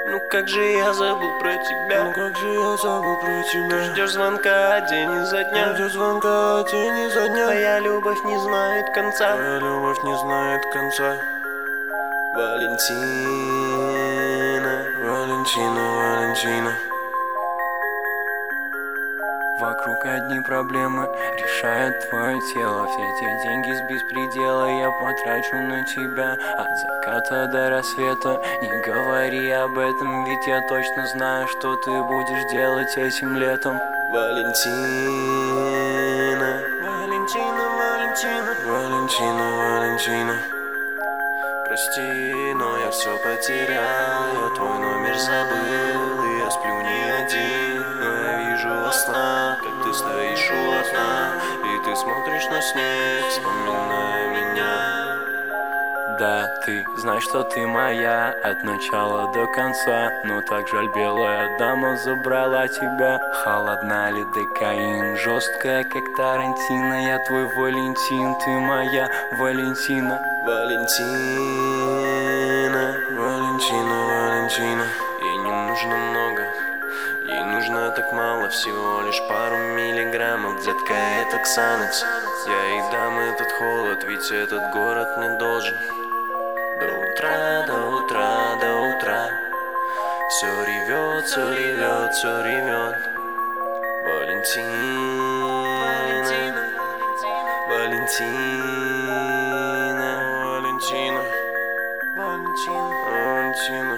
Ну как же я забыл про тебя? Ну как же я забыл про тебя? Ты ждешь звонка день изо дня. Ждешь звонка день изо дня. Твоя любовь не знает конца. Твоя любовь не знает конца. Валентина, Валентина, Валентина. Вокруг одни проблемы, решает твое тело. Все эти деньги с беспредела я потрачу на тебя. От заката до рассвета не говори об этом, ведь я точно знаю, что ты будешь делать этим летом. Валентина, Валентина, Валентина, Валентина, Валентина. прости, но я все потерял. Я твой номер забыл, и я сплю не один. Но я вижу во снах, как ты стоишь у окна, и ты смотришь на снег, вспоминая меня. Да, ты знаешь, что ты моя от начала до конца. Но так жаль, белая дама забрала тебя. Холодна ли декаин, жесткая, как Тарантино. Я твой Валентин, ты моя Валентина. Валентина, Валентина, Валентина. ей не нужно много, ей нужно так мало, всего лишь пару миллиграммов. Детка, это Ксанакс. Я ей дам этот холод, ведь этот город не должен. До утра, до утра, до утра. Все ревет, все ревет, все ревет. Валентина, Валентина, Валентина, Валентина. Валентина.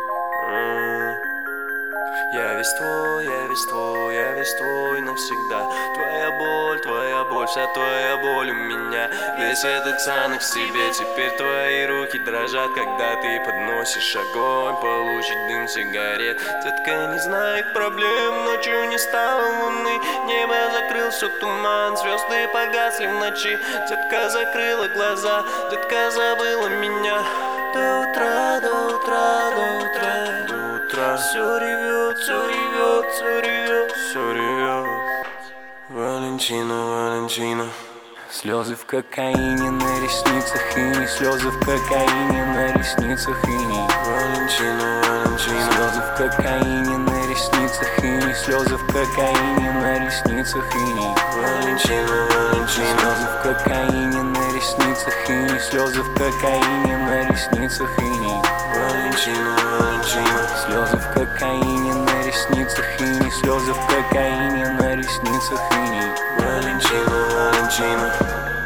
Я весь твой, я весь твой, я весь твой навсегда. Твоя боль, вся твоя боль у меня. Весь этот Ксанакс в себе, теперь твои руки дрожат, когда ты подносишь огонь, получить дым сигарет. Детка не знает проблем, ночью не стало луны. Небо закрылся туман, звезды погасли в ночи. Детка закрыла глаза, детка забыла меня. До утра, до утра, до утра, До утра все ревет, все ревет, все ревет. все ревет. Валентина, Валентина. Слезы в кокаине на ресницах и слезы в кокаине на ресницах и Валентина, Валентина. слезы в кокаине на ресницах и слезы в кокаине на ресницах и Валентина, Валентина. слезы в кокаине на ресницах и слезы в кокаине на ресницах и Валентина, Валентина. слезы в кокаине на ресницах и слезы в кокаине на ресницах и Валентина, Валентина.